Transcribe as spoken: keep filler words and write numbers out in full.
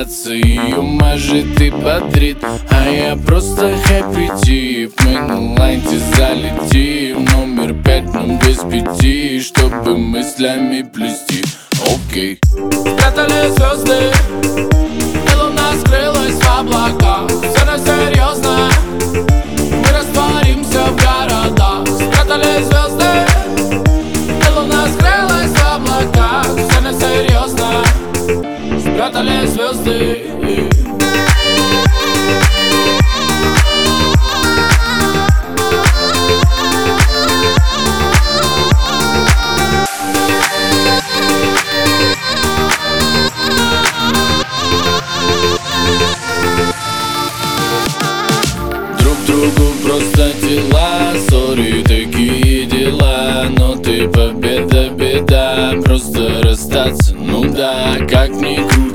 расстаться. Ее мажет и бодрит, а я просто хэппи тип. Мы на лайте залетим, номер пять, но без пяти, чтобы мыслями плести. Окей. Спрятали звезды, и луна скрылась в облаках. Все на серьезно, мы растворимся в городах. Спрятали звезды, и луна скрылась в облаках. Все на серьезно, спрятали звезды. Другу просто дела, сори, такие дела. Но ты победа, беда, просто расстаться, ну да, как ни крути.